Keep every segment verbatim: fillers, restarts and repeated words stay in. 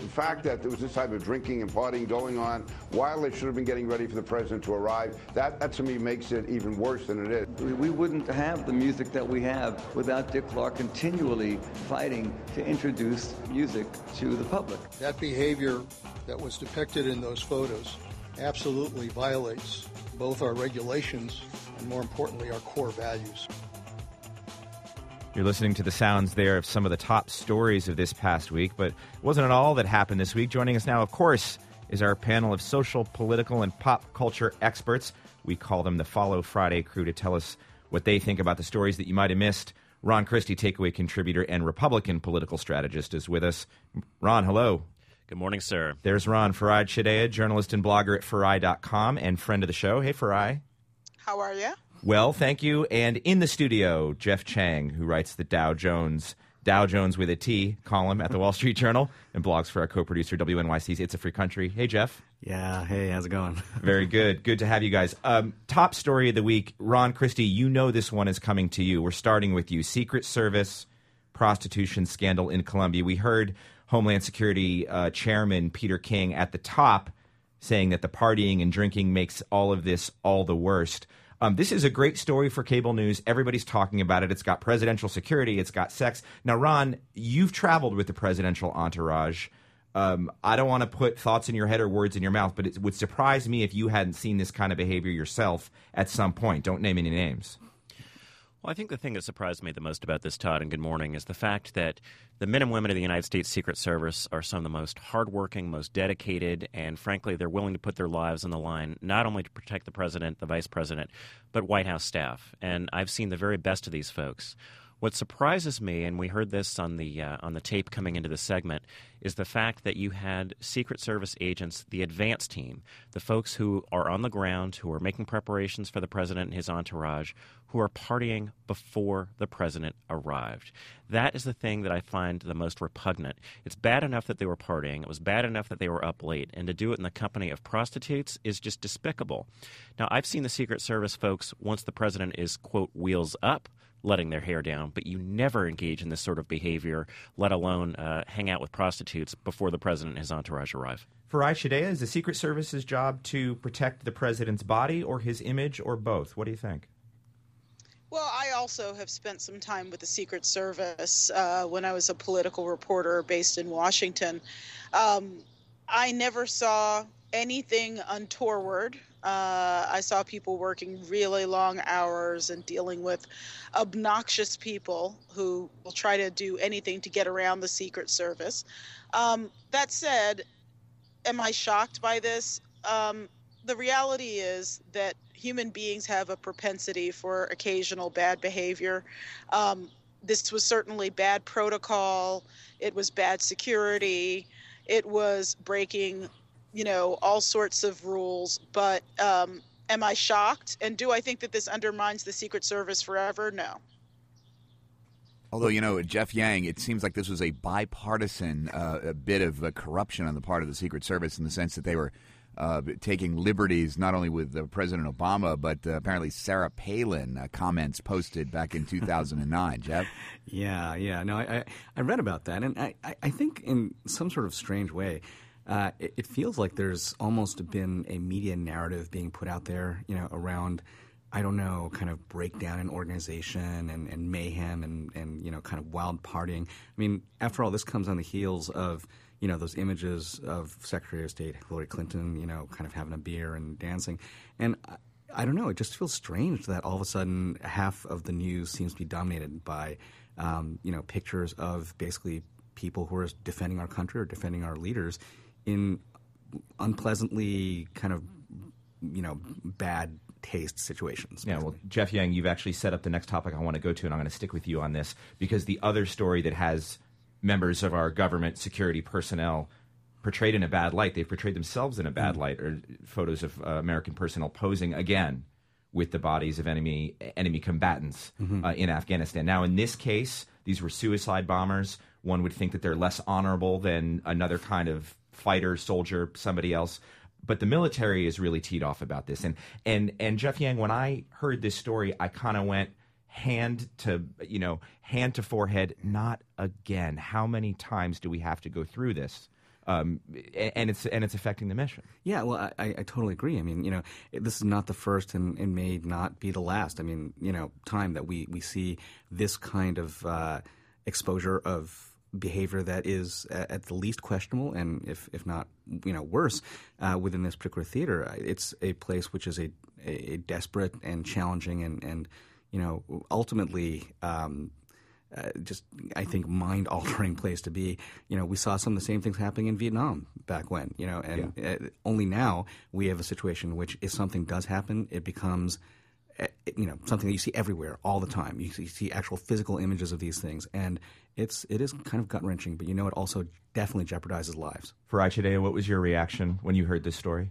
the fact that there was this type of drinking and partying going on while they should have been getting ready for the president to arrive, that, that to me makes it even worse than it is. We, we wouldn't have the music that we have without Dick Clark continually fighting to introduce music to the public. That behavior that was depicted in those photos absolutely violates both our regulations and, more importantly, our core values. You're listening to the sounds there of some of the top stories of this past week, but it wasn't at all that happened this week. Joining us now, of course, is our panel of social, political, and pop culture experts. We call them the Follow Friday crew to tell us what they think about the stories that you might have missed. Ron Christie, Takeaway contributor and Republican political strategist, is with us. Ron, hello. Good morning, sir. There's Ron. Farai Chideya, journalist and blogger at Farai dot com and friend of the show. Hey, Farai. How are you? Well, thank you. And in the studio, Jeff Chang, who writes the Dow Jones, Dow Jones with a T column at the Wall Street Journal and blogs for our co-producer W N Y C's It's a Free Country. Hey, Jeff. Yeah. Hey, how's it going? Very good. Good to have you guys. Um, top story of the week. Ron Christie, you know this one is coming to you. We're starting with you. Secret Service prostitution scandal in Colombia. We heard Homeland Security uh, Chairman Peter King at the top saying that the partying and drinking makes all of this all the worst. Um, this is a great story for cable news. Everybody's talking about it. It's got presidential security. It's got sex. Now, Ron, you've traveled with the presidential entourage. Um, I don't want to put thoughts in your head or words in your mouth, but it would surprise me if you hadn't seen this kind of behavior yourself at some point. Don't name any names. Well, I think the thing that surprised me the most about this, Todd, and good morning, is the fact that the men and women of the United States Secret Service are some of the most hardworking, most dedicated, and frankly, they're willing to put their lives on the line, not only to protect the president, the vice president, but White House staff. And I've seen the very best of these folks. What surprises me, and we heard this on the uh, on the tape coming into the segment, is the fact that you had Secret Service agents, the advance team, the folks who are on the ground, who are making preparations for the president and his entourage, who are partying before the president arrived. That is the thing that I find the most repugnant. It's bad enough that they were partying. It was bad enough that they were up late. And to do it in the company of prostitutes is just despicable. Now, I've seen the Secret Service folks, once the president is, quote, wheels up, letting their hair down, but you never engage in this sort of behavior, let alone uh, hang out with prostitutes before the president and his entourage arrive. Farai Chideya, is the Secret Service's job to protect the president's body or his image or both? What do you think? Well, I also have spent some time with the Secret Service uh, when I was a political reporter based in Washington. Um, I never saw anything untoward. Uh, I saw people working really long hours and dealing with obnoxious people who will try to do anything to get around the Secret Service. Um, that said, am I shocked by this? Um, the reality is that human beings have a propensity for occasional bad behavior. Um, this was certainly bad protocol. It was bad security. It was breaking, you know, all sorts of rules. But um, am I shocked? And do I think that this undermines the Secret Service forever? No. Although, you know, Jeff Yang, it seems like this was a bipartisan uh, a bit of uh, corruption on the part of the Secret Service in the sense that they were uh, taking liberties not only with uh, President Obama, but uh, apparently Sarah Palin uh, comments posted back in two thousand nine. Jeff? Yeah, yeah. No, I, I read about that, and I, I think in some sort of strange way, uh, it, it feels like there's almost been a media narrative being put out there, you know, around I don't know, kind of breakdown in organization and, and mayhem and, and, you know, kind of wild partying. I mean, after all, this comes on the heels of, you know, those images of Secretary of State Hillary Clinton, you know, kind of having a beer and dancing. And I, I don't know, it just feels strange that all of a sudden half of the news seems to be dominated by, um, you know, pictures of basically people who are defending our country or defending our leaders in unpleasantly kind of, you know, bad taste situations. Yeah, well, Jeff Yang, you've actually set up the next topic I want to go to, and I'm going to stick with you on this because the other story that has members of our government security personnel portrayed in a bad light, they've portrayed themselves in a bad mm. light, or photos of uh, American personnel posing again with the bodies of enemy enemy combatants mm-hmm. uh, in Afghanistan. Now, in this case, these were suicide bombers. One would think that they're less honorable than another kind of fighter, soldier, somebody else. But the military is really teed off about this. And and and Jeff Yang, when I heard this story, I kind of went hand to, you know, hand to forehead, not again. How many times do we have to go through this? um, and it's and it's affecting the mission. Yeah, well, I, I totally agree. I mean, you know, this is not the first and, and may not be the last. I mean, you know, time that we, we see this kind of uh, exposure of behavior that is at the least questionable, and if if not, you know, worse, uh, within this particular theater. It's a place which is a, a desperate and challenging and, and you know, ultimately um, uh, just, I think, mind-altering place to be. You know, we saw some of the same things happening in Vietnam back when, you know, and yeah. uh, only now we have a situation in which if something does happen, it becomes you know, something that you see everywhere all the time. You see, you see actual physical images of these things, and it's it is kind of gut-wrenching, but you know it also definitely jeopardizes lives. Farai Chideya, what was your reaction when you heard this story?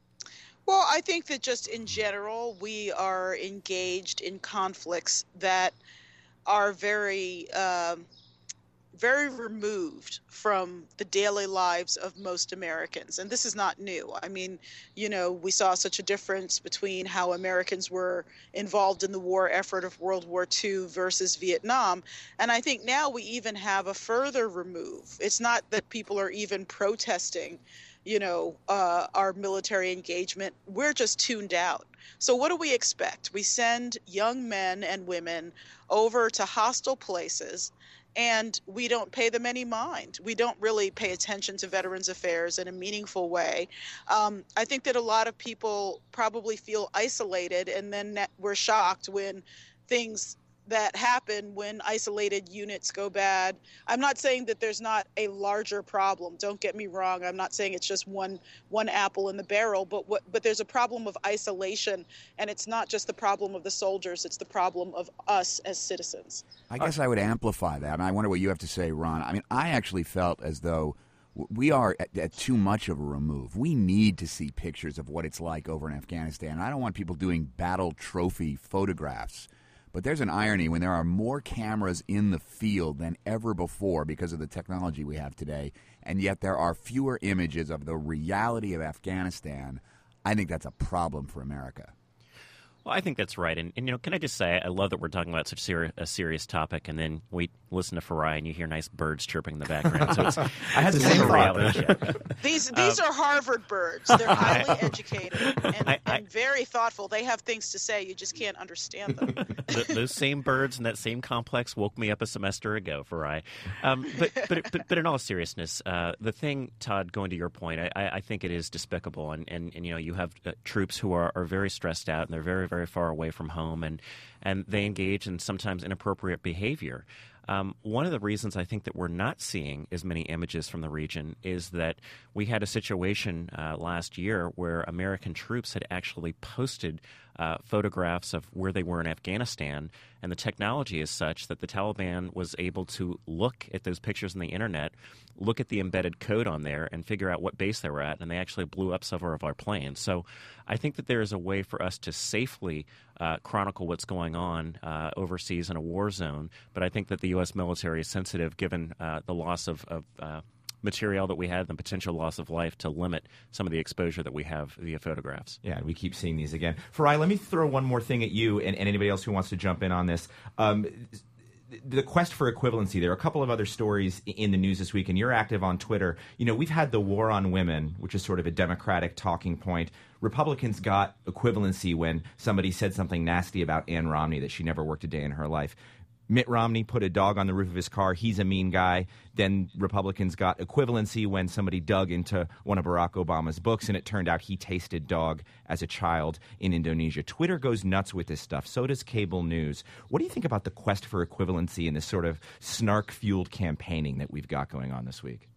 Well, I think that just in general, we are engaged in conflicts that are very um, very removed from the daily lives of most Americans. And this is not new. I mean, you know, we saw such a difference between how Americans were involved in the war effort of World War Two versus Vietnam. And I think now we even have a further remove. It's not that people are even protesting, you know, uh, our military engagement. We're just tuned out. So what do we expect? We send young men and women over to hostile places, and we don't pay them any mind. We don't really pay attention to Veterans Affairs in a meaningful way. Um, I think that a lot of people probably feel isolated, and then we're shocked when things that happen when isolated units go bad. I'm not saying that there's not a larger problem. Don't get me wrong. I'm not saying it's just one one apple in the barrel, but what, but there's a problem of isolation, and it's not just the problem of the soldiers, it's the problem of us as citizens. I guess I would amplify that, and I wonder what you have to say, Ron. I mean, I actually felt as though we are at, at too much of a remove. We need to see pictures of what it's like over in Afghanistan. I don't want people doing battle trophy photographs. But there's an irony when there are more cameras in the field than ever before because of the technology we have today, and yet there are fewer images of the reality of Afghanistan. I think that's a problem for America. Well, I think that's right. And, and, you know, can I just say, I love that we're talking about such seri- a serious topic, and then we listen to Farai and you hear nice birds chirping in the background. So it's, I had the same reality check. These, these um, are Harvard birds. They're highly I, educated and, I, I, and very thoughtful. They have things to say. You just can't understand them. the, those same birds in that same complex woke me up a semester ago, Farai. Um, but, but, but, but in all seriousness, uh, the thing, Todd, going to your point, I, I think it is despicable. And, and, and you know, you have uh, troops who are, are very stressed out, and they're very, very very far away from home, and, and they engage in sometimes inappropriate behavior. Um, one of the reasons I think that we're not seeing as many images from the region is that we had a situation uh, last year where American troops had actually posted uh, photographs of where they were in Afghanistan, and the technology is such that the Taliban was able to look at those pictures on the internet, look at the embedded code on there, and figure out what base they were at, and they actually blew up several of our planes. So I think that there is a way for us to safely uh, chronicle what's going on uh, overseas in a war zone, but I think that the U S military is sensitive, given uh, the loss of, of uh, material that we had and the potential loss of life, to limit some of the exposure that we have via photographs. Yeah, and we keep seeing these again. Farai, let me throw one more thing at you and, and anybody else who wants to jump in on this. Um, the quest for equivalency. There are a couple of other stories in the news this week, and you're active on Twitter. You know, we've had the war on women, which is sort of a Democratic talking point. Republicans got equivalency when somebody said something nasty about Ann Romney, that she never worked a day in her life. Mitt Romney put a dog on the roof of his car. He's a mean guy. Then Republicans got equivalency when somebody dug into one of Barack Obama's books, and it turned out he tasted dog as a child in Indonesia. Twitter goes nuts with this stuff. So does cable news. What do you think about the quest for equivalency and this sort of snark-fueled campaigning that we've got going on this week?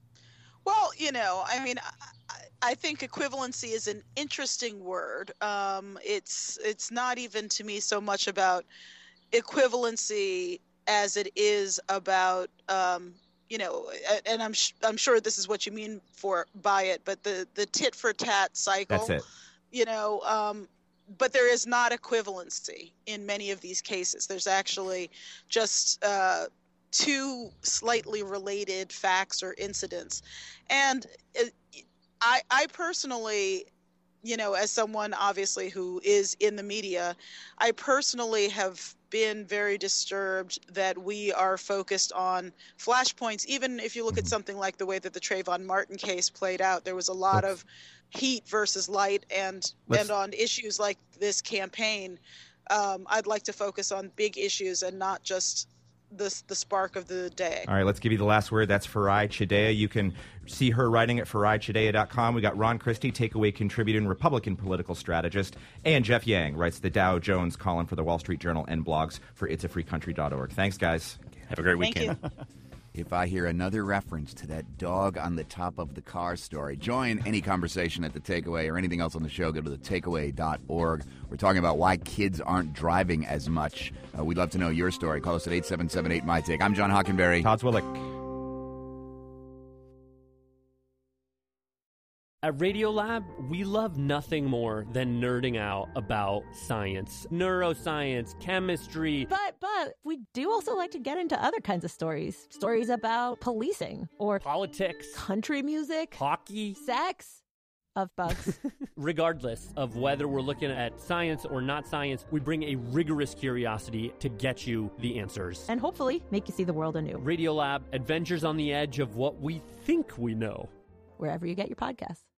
Well, you know, I mean, I, I think equivalency is an interesting word. Um, it's it's not even to me so much about equivalency as it is about, um, you know, and I'm sh- I'm sure this is what you mean for by it, but the, the tit for tat cycle. That's it. You know, um, but there is not equivalency in many of these cases. There's actually just uh, two slightly related facts or incidents, and it, I I personally, you know, as someone obviously who is in the media, I personally have been very disturbed that we are focused on flashpoints. Even if you look at something like the way that the Trayvon Martin case played out, there was a lot of heat versus light, and Let's- and on issues like this campaign, um, I'd like to focus on big issues and not just the the spark of the day. All right, let's give you the last word. That's Farai Chideya. You can see her writing at farai chideya dot com. We got Ron Christie, takeaway contributor and Republican political strategist, and Jeff Yang writes the Dow Jones column for the Wall Street Journal and blogs for its a free country dot org. Thanks, guys. Have a great Thank weekend. you. If I hear another reference to that dog on the top of the car story, join any conversation at The Takeaway or anything else on the show. Go to the takeaway dot org. We're talking about why kids aren't driving as much. Uh, we'd love to know your story. Call us at eight seven seven eight, M Y Take. I'm John Hockenberry. Todd Zwillick. At Radiolab, we love nothing more than nerding out about science, neuroscience, chemistry. But, but, we do also like to get into other kinds of stories. Stories about policing or Politics, country music, hockey. sex, of bugs. Regardless of whether we're looking at science or not science, we bring a rigorous curiosity to get you the answers. And hopefully make you see the world anew. Radiolab, adventures on the edge of what we think we know. Wherever you get your podcasts.